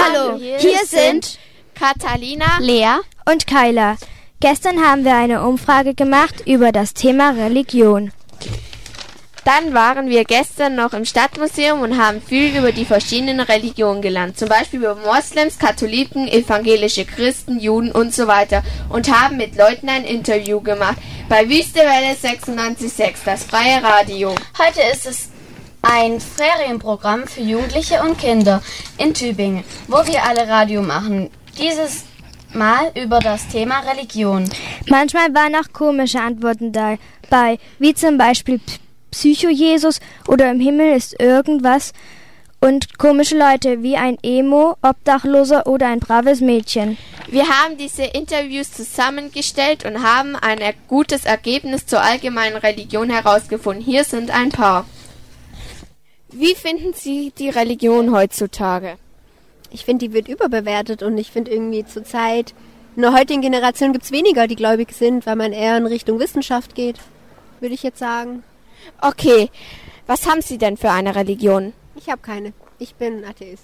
Hallo, hier sind Catalina, Lea und Kyla. Gestern haben wir eine Umfrage gemacht über das Thema Religion. Dann waren wir gestern noch im Stadtmuseum und haben viel über die verschiedenen Religionen gelernt. Zum Beispiel über Moslems, Katholiken, evangelische Christen, Juden und so weiter. Und haben mit Leuten ein Interview gemacht. Bei Wüstewelle 96.6, das freie Radio. Heute ist es ein Ferienprogramm für Jugendliche und Kinder in Tübingen, wo wir alle Radio machen. Dieses Mal über das Thema Religion. Manchmal waren auch komische Antworten dabei, wie zum Beispiel Psycho-Jesus oder im Himmel ist irgendwas und komische Leute wie ein Emo, Obdachloser oder ein braves Mädchen. Wir haben diese Interviews zusammengestellt und haben ein gutes Ergebnis zur allgemeinen Religion herausgefunden. Hier sind ein paar. Wie finden Sie die Religion heutzutage? Ich finde, die wird überbewertet und ich finde irgendwie zur Zeit, in der heutigen Generation gibt es weniger, die gläubig sind, weil man eher in Richtung Wissenschaft geht, würde ich jetzt sagen. Okay, was haben Sie denn für eine Religion? Ich habe keine. Ich bin Atheist.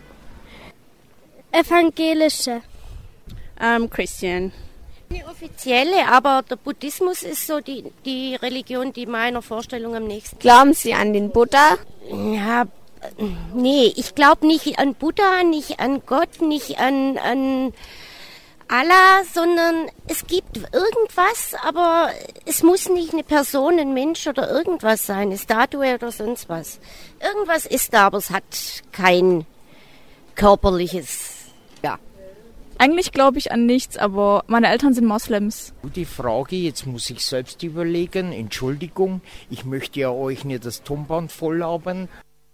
Evangelische. Christian. Eine offizielle, aber der Buddhismus ist so die Religion, die meiner Vorstellung am nächsten. Glauben Sie an den Buddha? Ja, nee, ich glaube nicht an Buddha, nicht an Gott, nicht an Allah, sondern es gibt irgendwas, aber es muss nicht eine Person, ein Mensch oder irgendwas sein, eine Statue oder sonst was. Irgendwas ist da, aber es hat kein körperliches, ja. Eigentlich glaube ich an nichts, aber meine Eltern sind Moslems. Die Frage, jetzt muss ich selbst überlegen, Entschuldigung, ich möchte ja euch nicht das Tonband volllabern.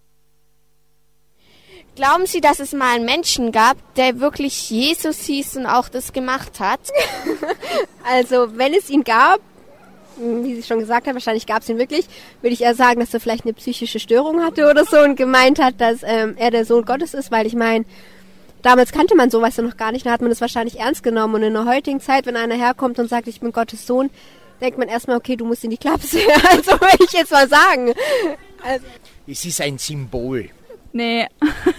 Glauben Sie, dass es mal einen Menschen gab, der wirklich Jesus hieß und auch das gemacht hat? Also, wenn es ihn gab, wie sie schon gesagt hat, wahrscheinlich gab es ihn wirklich, würde ich eher sagen, dass er vielleicht eine psychische Störung hatte oder so und gemeint hat, dass er der Sohn Gottes ist, weil ich meine, damals kannte man sowas ja noch gar nicht, da hat man das wahrscheinlich ernst genommen und in der heutigen Zeit, wenn einer herkommt und sagt, ich bin Gottes Sohn, denkt man erstmal, okay, du musst in die Klapse, also würde ich jetzt mal sagen. Also. Es ist ein Symbol. Nee.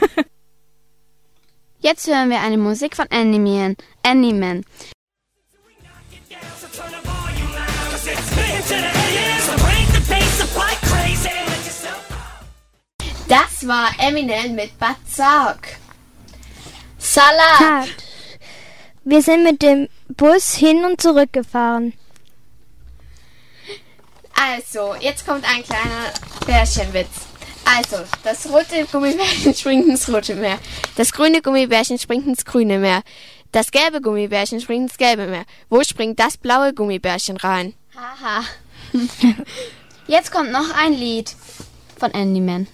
Jetzt hören wir eine Musik von Annie Man. Das war Eminem mit Bazark. Salat. Wir sind mit dem Bus hin und zurück gefahren. Also, jetzt kommt ein kleiner Bärchenwitz. Also, das rote Gummibärchen springt ins rote Meer. Das grüne Gummibärchen springt ins grüne Meer. Das gelbe Gummibärchen springt ins gelbe Meer. Wo springt das blaue Gummibärchen rein? Haha. Jetzt kommt noch ein Lied von Annie Man.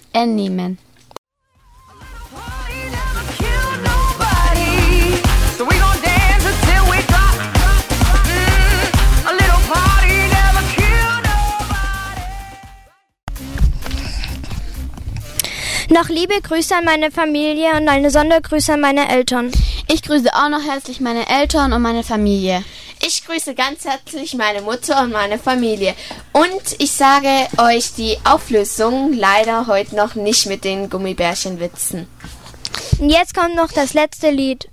Noch liebe Grüße an meine Familie und eine Sondergrüße an meine Eltern. Ich grüße auch noch herzlich meine Eltern und meine Familie. Ich grüße ganz herzlich meine Mutter und meine Familie. Und ich sage euch die Auflösung leider heute noch nicht mit den Gummibärchenwitzen. Und jetzt kommt noch das letzte Lied.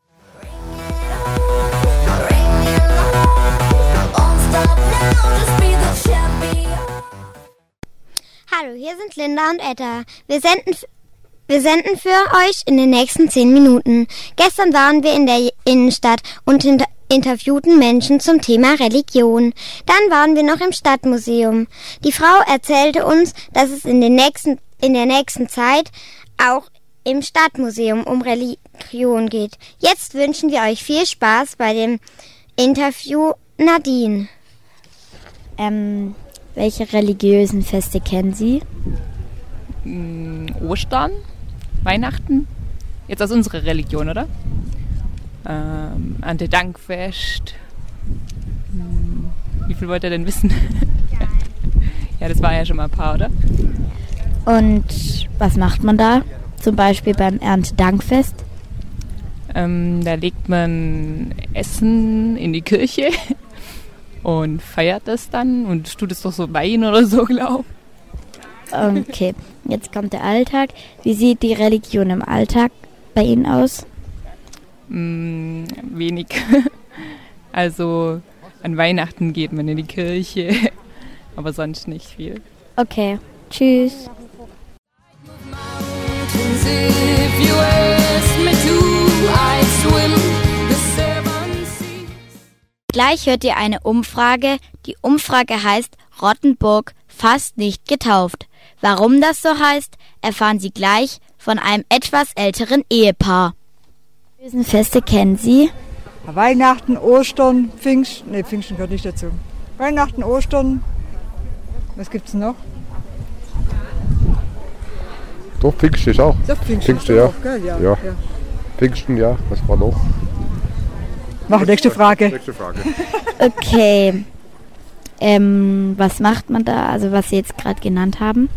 Hallo, hier sind Linda und Etta. Wir senden für euch in den nächsten 10 Minuten. Gestern waren wir in der Innenstadt und interviewten Menschen zum Thema Religion. Dann waren wir noch im Stadtmuseum. Die Frau erzählte uns, dass es in der nächsten Zeit auch im Stadtmuseum um Religion geht. Jetzt wünschen wir euch viel Spaß bei dem Interview Nadine. Welche religiösen Feste kennen Sie? Ostern, Weihnachten. Jetzt aus unserer Religion, oder? Erntedankfest. Wie viel wollt ihr denn wissen? Ja, das war ja schon mal ein paar, oder? Und was macht man da? Zum Beispiel beim Erntedankfest? Da legt man Essen in die Kirche und feiert das dann und tut es doch so Wein oder so, glaube ich. Okay, jetzt kommt der Alltag. Wie sieht die Religion im Alltag bei Ihnen aus? Wenig. Also an Weihnachten geht man in die Kirche, aber sonst nicht viel. Okay, tschüss. Gleich hört ihr eine Umfrage. Die Umfrage heißt Rottenburg fast nicht getauft. Warum das so heißt, erfahren Sie gleich von einem etwas älteren Ehepaar. Diese Feste kennen Sie? Weihnachten, Ostern, Pfingsten gehört nicht dazu. Weihnachten, Ostern, was gibt's noch? Doch, Pfingsten ist auch. Doch, Pfingsten ja. Auch, gell? Ja. Ja. Pfingsten, ja. Was war noch? Mach nächste Frage. Okay. Was macht man da, also was Sie jetzt gerade genannt haben?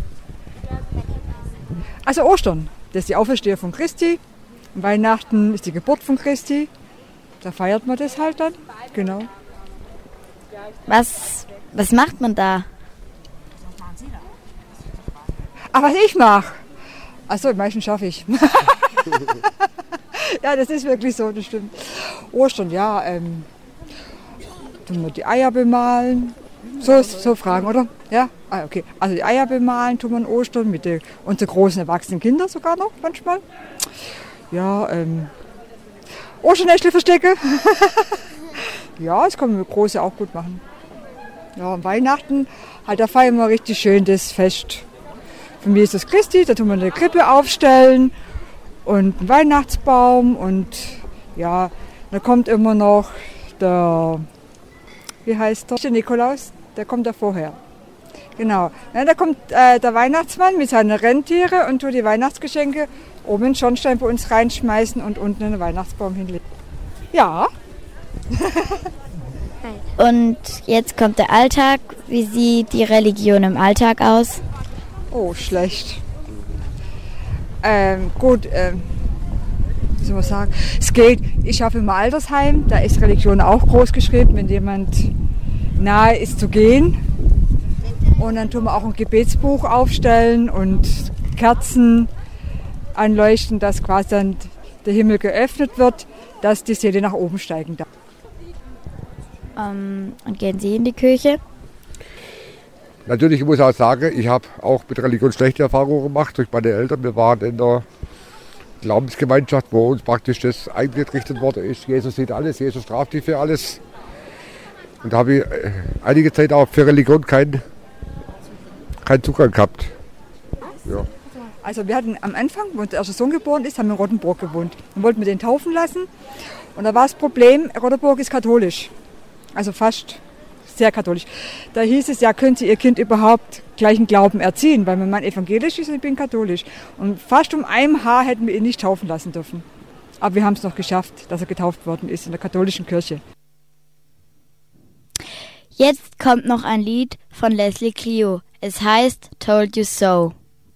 Also Ostern, das ist die Auferstehung von Christi. Weihnachten ist die Geburt von Christi. Da feiert man das halt dann. Genau. Was macht man da? Aber was ich mache? Achso, die meisten schaffe ich. Ja, das ist wirklich so, das stimmt. Ostern, ja, tun wir die Eier bemalen. So Fragen, oder? Ja? Ah, okay. Also die Eier bemalen tun wir an Ostern mit unseren großen erwachsenen Kindern sogar noch manchmal. Ja, Osternächte verstecke. Ja, das können wir große auch gut machen. Ja, und Weihnachten, halt, da feiern wir richtig schön das Fest von Jesus Christi. Da tun wir eine Krippe aufstellen und einen Weihnachtsbaum und ja, da kommt immer noch der Nikolaus, der kommt da vorher. Genau, ja, da kommt der Weihnachtsmann mit seinen Rentiere und tut die Weihnachtsgeschenke oben in den Schornstein bei uns reinschmeißen und unten einen Weihnachtsbaum hinlegen. Ja. Und jetzt kommt der Alltag. Wie sieht die Religion im Alltag aus? Oh, schlecht. Gut, wie soll man sagen? Es geht, ich arbeite im Altersheim, da ist Religion auch groß geschrieben, wenn jemand nahe ist zu gehen. Und dann tun wir auch ein Gebetsbuch aufstellen und Kerzen anleuchten, dass quasi dann der Himmel geöffnet wird, dass die Seele nach oben steigen darf. Und gehen Sie in die Kirche? Natürlich, ich muss auch sagen, ich habe auch mit Religion schlechte Erfahrungen gemacht durch meine Eltern. Wir waren in der Glaubensgemeinschaft, wo uns praktisch das eingerichtet worden ist. Jesus sieht alles, Jesus straft dich für alles. Und da habe ich einige Zeit auch für Religion keinen Zugang gehabt. Ja. Also wir hatten am Anfang, wo unser erster Sohn geboren ist, haben wir in Rottenburg gewohnt. Dann wollten wir den taufen lassen. Und da war das Problem, Rottenburg ist katholisch. Also fast sehr katholisch. Da hieß es, ja, können Sie Ihr Kind überhaupt gleichen Glauben erziehen? Weil mein Mann evangelisch ist und ich bin katholisch. Und fast um ein Haar hätten wir ihn nicht taufen lassen dürfen. Aber wir haben es noch geschafft, dass er getauft worden ist in der katholischen Kirche. Jetzt kommt noch ein Lied von Leslie Clio. Es heißt Told You So.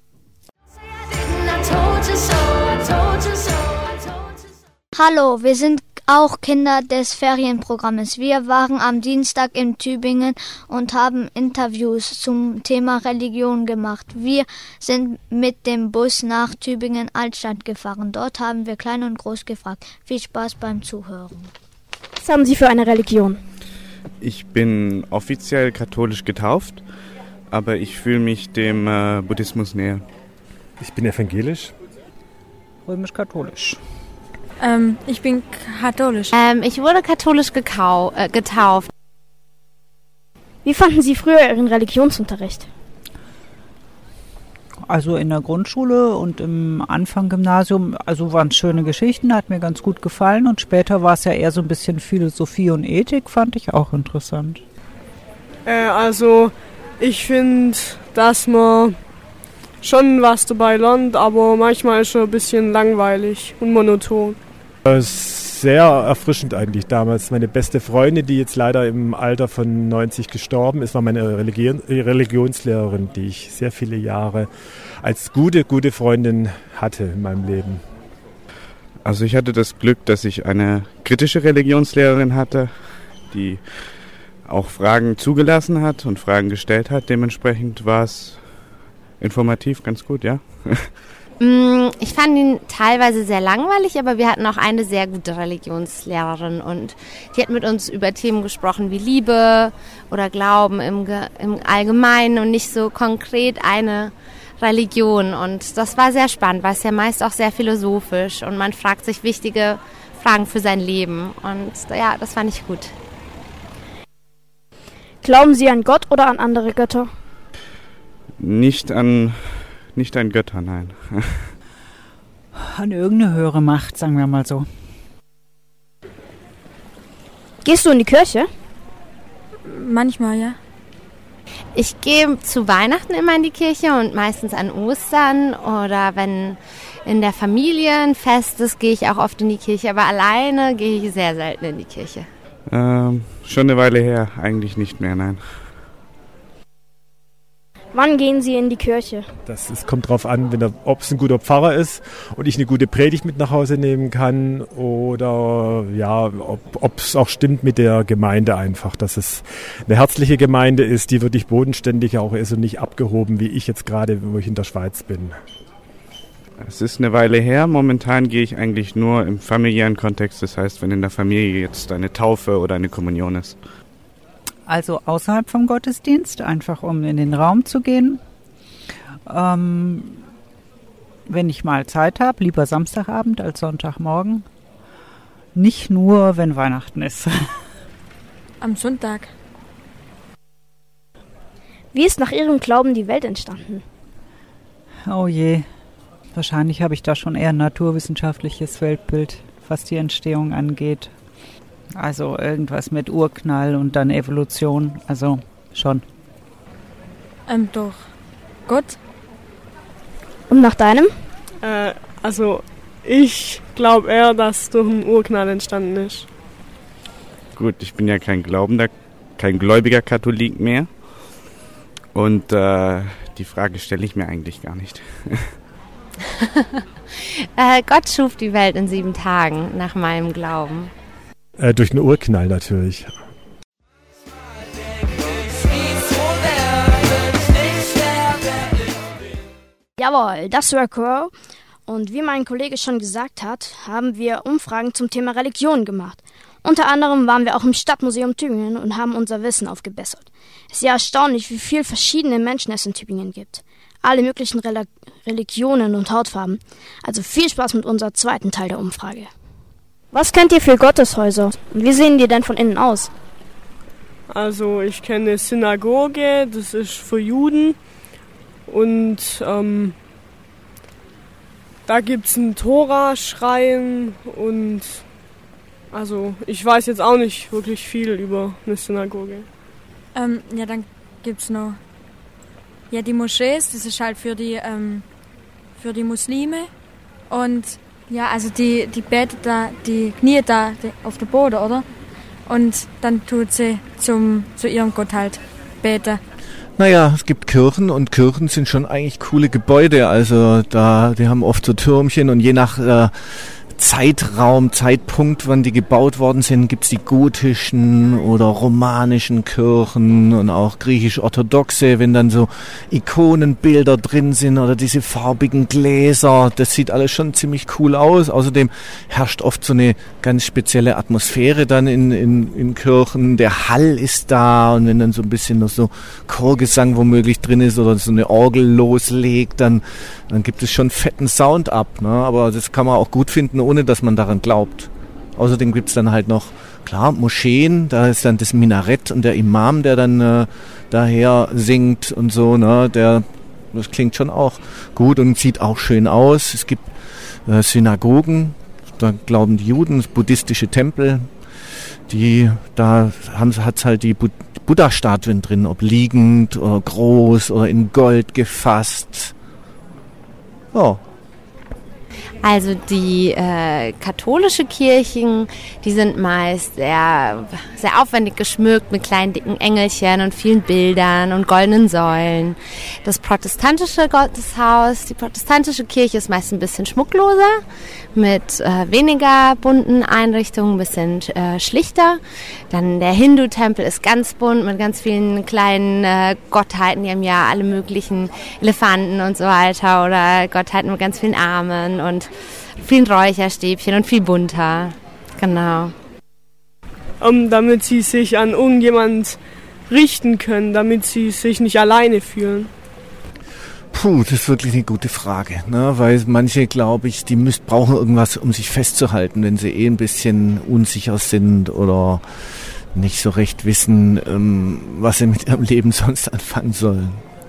Hallo, wir sind auch Kinder des Ferienprogrammes. Wir waren am Dienstag in Tübingen und haben Interviews zum Thema Religion gemacht. Wir sind mit dem Bus nach Tübingen Altstadt gefahren. Dort haben wir Klein und Groß gefragt. Viel Spaß beim Zuhören. Was haben Sie für eine Religion? Ich bin offiziell katholisch getauft, aber ich fühle mich dem Buddhismus näher. Ich bin evangelisch. Römisch-katholisch. Ich bin katholisch. Ich wurde katholisch getauft. Wie fanden Sie früher Ihren Religionsunterricht? Also in der Grundschule und im Anfang-Gymnasium, also waren es schöne Geschichten, hat mir ganz gut gefallen. Und später war es ja eher so ein bisschen Philosophie und Ethik, fand ich auch interessant. Also ich finde, dass man schon was dabei lernt, aber manchmal ist es ein bisschen langweilig und monoton. Sehr erfrischend eigentlich damals. Meine beste Freundin, die jetzt leider im Alter von 90 gestorben ist, war meine Religionslehrerin, die ich sehr viele Jahre als gute Freundin hatte in meinem Leben. Also ich hatte das Glück, dass ich eine kritische Religionslehrerin hatte, die auch Fragen zugelassen hat und Fragen gestellt hat. Dementsprechend war es informativ ganz gut, ja. Ich fand ihn teilweise sehr langweilig, aber wir hatten auch eine sehr gute Religionslehrerin und die hat mit uns über Themen gesprochen wie Liebe oder Glauben im Allgemeinen und nicht so konkret eine Religion. Und das war sehr spannend, weil es ja meist auch sehr philosophisch und man fragt sich wichtige Fragen für sein Leben. Und ja, das fand ich gut. Glauben Sie an Gott oder an andere Götter? Nicht an Götter, nein. An irgendeine höhere Macht, sagen wir mal so. Gehst du in die Kirche? Manchmal, ja. Ich gehe zu Weihnachten immer in die Kirche und meistens an Ostern oder wenn in der Familie ein Fest ist, gehe ich auch oft in die Kirche, aber alleine gehe ich sehr selten in die Kirche. Schon eine Weile her, eigentlich nicht mehr, nein. Wann gehen Sie in die Kirche? Es kommt darauf an, ob es ein guter Pfarrer ist und ich eine gute Predigt mit nach Hause nehmen kann oder ja, ob es auch stimmt mit der Gemeinde einfach, dass es eine herzliche Gemeinde ist, die wirklich bodenständig auch ist und nicht abgehoben, wie ich jetzt gerade, wo ich in der Schweiz bin. Es ist eine Weile her. Momentan gehe ich eigentlich nur im familiären Kontext. Das heißt, wenn in der Familie jetzt eine Taufe oder eine Kommunion ist. Also außerhalb vom Gottesdienst, einfach um in den Raum zu gehen. Wenn ich mal Zeit habe, lieber Samstagabend als Sonntagmorgen. Nicht nur, wenn Weihnachten ist. Am Sonntag. Wie ist nach Ihrem Glauben die Welt entstanden? Oh je, wahrscheinlich habe ich da schon eher ein naturwissenschaftliches Weltbild, was die Entstehung angeht. Also irgendwas mit Urknall und dann Evolution, also schon. Doch. Gott? Und nach deinem? Also ich glaube eher, dass es durch einen Urknall entstanden ist. Gut, ich bin ja kein gläubiger Katholik mehr. Und die Frage stelle ich mir eigentlich gar nicht. Gott schuf die Welt in 7 Tagen, nach meinem Glauben. Durch einen Urknall natürlich. Jawohl, das war Crow. Und wie mein Kollege schon gesagt hat, haben wir Umfragen zum Thema Religion gemacht. Unter anderem waren wir auch im Stadtmuseum Tübingen und haben unser Wissen aufgebessert. Es ist ja erstaunlich, wie viele verschiedene Menschen es in Tübingen gibt. Alle möglichen Religionen und Hautfarben. Also viel Spaß mit unserem zweiten Teil der Umfrage. Was kennt ihr für Gotteshäuser? Und wie sehen die denn von innen aus? Also ich kenne eine Synagoge, das ist für Juden. Und da gibt es einen Tora-Schrein und also ich weiß jetzt auch nicht wirklich viel über eine Synagoge. Ja, dann gibt es noch die Moschees, das ist halt für die Muslime. Und ja, also die betet da, die kniet da auf dem Boden, oder? Und dann tut sie zu ihrem Gott halt beten. Naja, es gibt Kirchen und Kirchen sind schon eigentlich coole Gebäude. Also die haben oft so Türmchen und je nach Zeitpunkt, wann die gebaut worden sind, gibt's die gotischen oder romanischen Kirchen und auch griechisch-orthodoxe, wenn dann so Ikonenbilder drin sind oder diese farbigen Gläser, das sieht alles schon ziemlich cool aus. Außerdem herrscht oft so eine ganz spezielle Atmosphäre dann in Kirchen. Der Hall ist da und wenn dann so ein bisschen noch so Chorgesang womöglich drin ist oder so eine Orgel loslegt, dann gibt es schon fetten Sound ab, ne? Aber das kann man auch gut finden, ohne dass man daran glaubt. Außerdem gibt es dann halt noch, klar, Moscheen, da ist dann das Minarett und der Imam, der dann daher singt und so, ne? Das klingt schon auch gut und sieht auch schön aus. Es gibt Synagogen, da glauben die Juden, buddhistische Tempel, hat's halt die Buddha-Statuen drin, ob liegend oder groß oder in Gold gefasst. Ja. Also die katholische Kirchen, die sind meist sehr, sehr aufwendig geschmückt mit kleinen dicken Engelchen und vielen Bildern und goldenen Säulen. Das protestantische Gotteshaus, die protestantische Kirche ist meist ein bisschen schmuckloser, mit weniger bunten Einrichtungen, ein bisschen schlichter. Dann der Hindu-Tempel ist ganz bunt mit ganz vielen kleinen Gottheiten, die haben ja alle möglichen Elefanten und so weiter oder Gottheiten mit ganz vielen Armen und vielen Räucherstäbchen und viel bunter. Genau. Damit sie sich an irgendjemand richten können, damit sie sich nicht alleine fühlen. Puh, das ist wirklich eine gute Frage, ne? Weil manche, glaube ich, die brauchen irgendwas, um sich festzuhalten, wenn sie ein bisschen unsicher sind oder nicht so recht wissen, was sie mit ihrem Leben sonst anfangen sollen.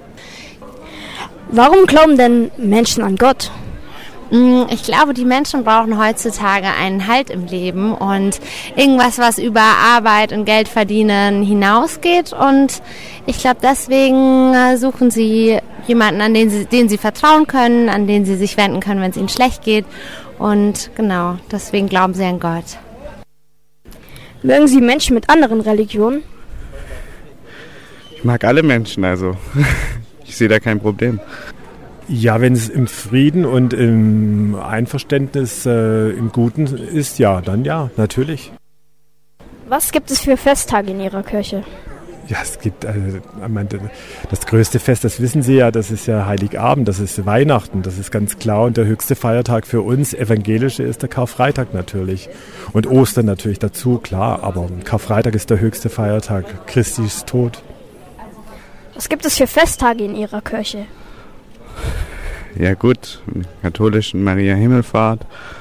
Warum glauben denn Menschen an Gott? Ich glaube, die Menschen brauchen heutzutage einen Halt im Leben und irgendwas, was über Arbeit und Geld verdienen hinausgeht. Und ich glaube, deswegen suchen sie jemanden, an den sie vertrauen können, an den sie sich wenden können, wenn es ihnen schlecht geht. Und genau, deswegen glauben sie an Gott. Mögen Sie Menschen mit anderen Religionen? Ich mag alle Menschen, also ich sehe da kein Problem. Ja, wenn es im Frieden und im Einverständnis im Guten ist, ja, dann ja, natürlich. Was gibt es für Festtage in Ihrer Kirche? Ja, es gibt das größte Fest, das wissen Sie ja, das ist ja Heiligabend, das ist Weihnachten, das ist ganz klar. Und der höchste Feiertag für uns, evangelische, ist der Karfreitag natürlich. Und Ostern natürlich dazu, klar, aber Karfreitag ist der höchste Feiertag, Christi ist tot. Was gibt es für Festtage in Ihrer Kirche? Ja gut, katholischen Maria Himmelfahrt,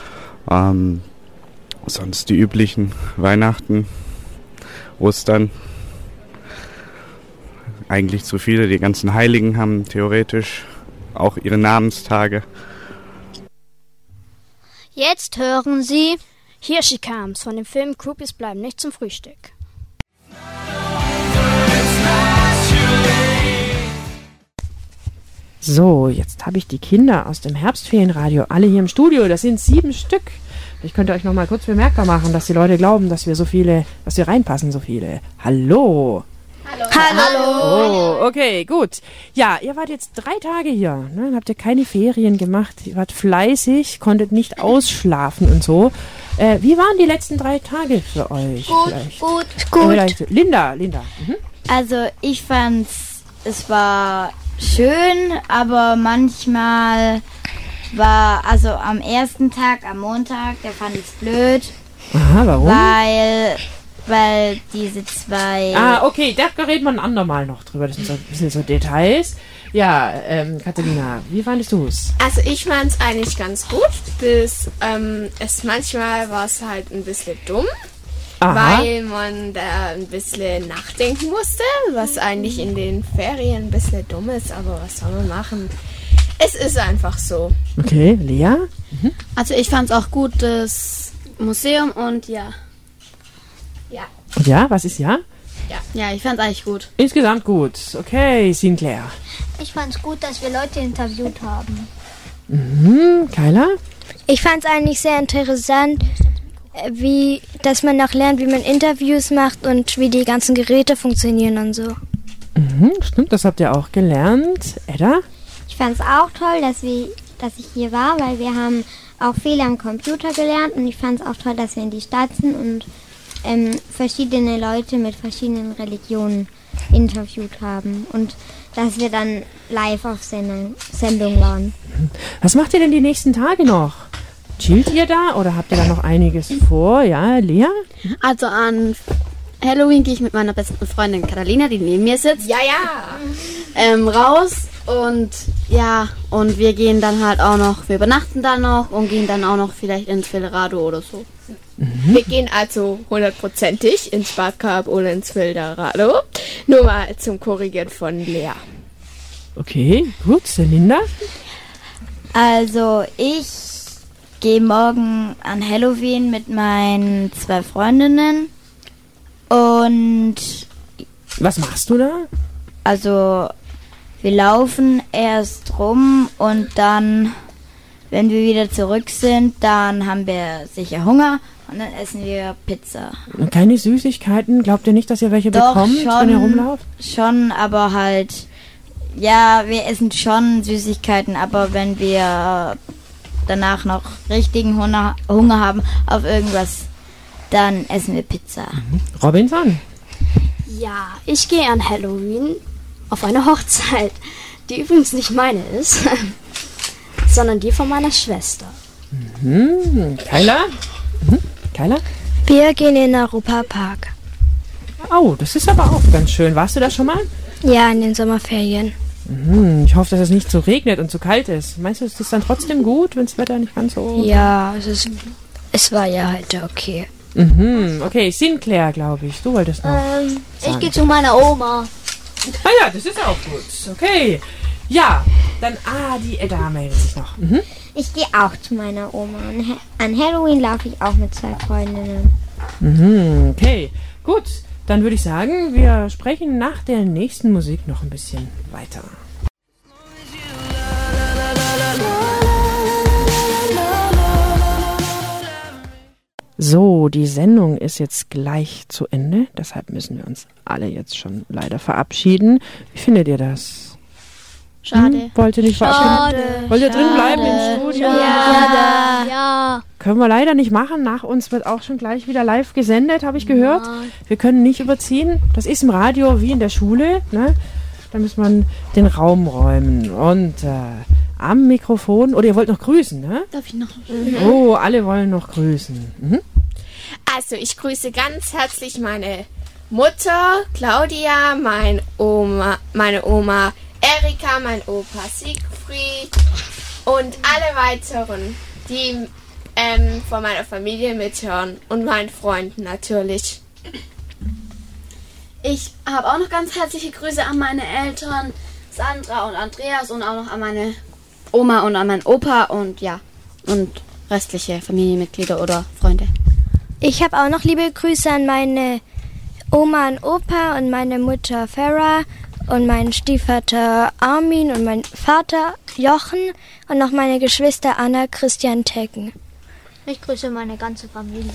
sonst die üblichen Weihnachten, Ostern. Eigentlich zu viele, die ganzen Heiligen haben theoretisch auch ihre Namenstage. Jetzt hören Sie Here She Comes von dem Film Groupies bleiben nicht zum Frühstück. So, jetzt habe ich die Kinder aus dem Herbstferienradio alle hier im Studio. Das sind 7 Stück. Ich könnte euch noch mal kurz bemerkbar machen, dass die Leute glauben, dass wir reinpassen, so viele. Hallo. Hallo. Oh, okay, gut. Ja, ihr wart jetzt 3 Tage hier, ne? Habt ihr keine Ferien gemacht, ihr wart fleißig, konntet nicht ausschlafen und so. Wie waren die letzten 3 Tage für euch? Gut. Linda. Mhm. Also ich es war schön, aber manchmal also am ersten Tag, am Montag, da fand ich es blöd. Aha, warum? Weil diese 2... Okay, da reden wir ein andermal noch drüber. Das sind so ein bisschen so Details. Ja, Katharina, wie fandest du es? Also ich fand es eigentlich ganz gut, bis manchmal war es halt ein bisschen dumm. Aha. Weil man da ein bisschen nachdenken musste, was eigentlich in den Ferien ein bisschen dumm ist, aber was soll man machen? Es ist einfach so. Okay, Lea? Mhm. Also ich fand es auch gut, das Museum und ja. Ja, was ist ja? Ja, ich fand es eigentlich gut. Insgesamt gut. Okay, Sinclair. Ich fand es gut, dass wir Leute interviewt haben. Mhm, Kyla? Ich fand es eigentlich sehr interessant, dass man noch lernt, wie man Interviews macht und wie die ganzen Geräte funktionieren und so. Mhm, stimmt, das habt ihr auch gelernt. Edda? Ich fand es auch toll, dass ich hier war, weil wir haben auch viel am Computer gelernt und ich fand es auch toll, dass wir in die Stadt sind und verschiedene Leute mit verschiedenen Religionen interviewt haben und dass wir dann live auf Sendung waren. Was macht ihr denn die nächsten Tage noch? Chillt ihr da oder habt ihr da noch einiges vor? Ja, Lea? Also an Halloween gehe ich mit meiner besten Freundin Catalina, die neben mir sitzt. Raus und und wir gehen dann halt auch noch, wir übernachten da noch und gehen dann auch noch vielleicht ins Wilderado oder so. Mhm. Wir gehen also 100%ig ins Badkap oder ins Wilderado. Nur mal zum Korrigieren von Lea. Okay, gut. Linda? Also ich gehe morgen an Halloween mit meinen 2 Freundinnen und... Was machst du da? Also wir laufen erst rum und dann wenn wir wieder zurück sind, dann haben wir sicher Hunger und dann essen wir Pizza. Und keine Süßigkeiten? Glaubt ihr nicht, dass ihr welche bekommt, wenn ihr rumlauft? Schon, aber halt, ja, wir essen schon Süßigkeiten, aber wenn wir danach noch richtigen Hunger haben auf irgendwas, dann essen wir Pizza. Robinson? Ja, ich gehe an Halloween auf eine Hochzeit, die übrigens nicht meine ist, sondern die von meiner Schwester. Kyla? Kyla? Wir gehen in den Europapark. Oh, das ist aber auch ganz schön. Warst du da schon mal? Ja, in den Sommerferien. Ich hoffe, dass es nicht so regnet und so kalt ist. Meinst du, ist das dann trotzdem gut, wenn das Wetter nicht ganz so... Ja, es war ja heute okay. Okay, Sinclair, glaube ich. Du wolltest noch Ich gehe zu meiner Oma. Ah ja, das ist auch gut. Okay. Ja, dann, die Edda meldet sich noch. Ich gehe auch zu meiner Oma. An Halloween laufe ich auch mit 2 Freundinnen. Okay, gut. Dann würde ich sagen, wir sprechen nach der nächsten Musik noch ein bisschen weiter. So, die Sendung ist jetzt gleich zu Ende. Deshalb müssen wir uns alle jetzt schon leider verabschieden. Wie findet ihr das? Schade. Wollt ihr nicht verabschieden? Wollt ihr drin bleiben im Studio? Ja. Können wir leider nicht machen. Nach uns wird auch schon gleich wieder live gesendet, habe ich gehört. Wir können nicht überziehen. Das ist im Radio wie in der Schule. Ne? Da muss man den Raum räumen. Und am Mikrofon, oder ihr wollt noch grüßen, ne? Darf ich noch? Oh, alle wollen noch grüßen. Also, ich grüße ganz herzlich meine Mutter, Claudia, meine Oma Erika, mein Opa Siegfried und alle weiteren, die von meiner Familie mithören und meinen Freunden natürlich. Ich habe auch noch ganz herzliche Grüße an meine Eltern, Sandra und Andreas, und auch noch an meine Oma und an meinen Opa und restliche Familienmitglieder oder Freunde. Ich habe auch noch liebe Grüße an meine Oma und Opa und meine Mutter Farah und meinen Stiefvater Armin und meinen Vater Jochen und noch meine Geschwister Anna, Christian, Tecken. Ich grüße meine ganze Familie.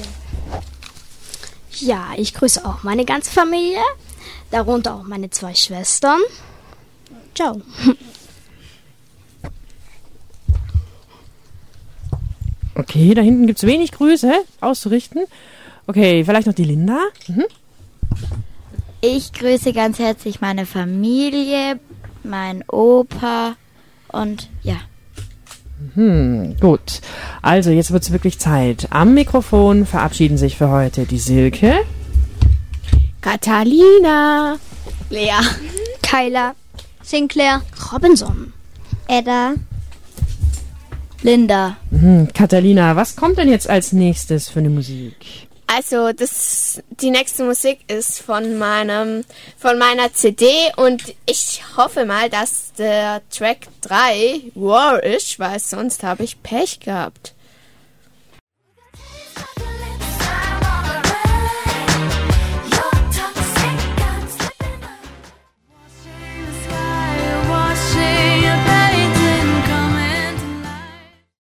Ja, ich grüße auch meine ganze Familie, darunter auch meine 2 Schwestern. Ciao. Okay, da hinten gibt es wenig Grüße auszurichten. Okay, vielleicht noch die Linda. Ich grüße ganz herzlich meine Familie, meinen Opa und ja. Gut, also jetzt wird es wirklich Zeit. Am Mikrofon verabschieden sich für heute die Silke, Catalina, Lea, Kyla, Sinclair, Robinson, Edda, Linda. Catalina, was kommt denn jetzt als nächstes für eine Musik? Also die nächste Musik ist von meiner CD und ich hoffe mal, dass der Track 3 War ist, weil sonst habe ich Pech gehabt.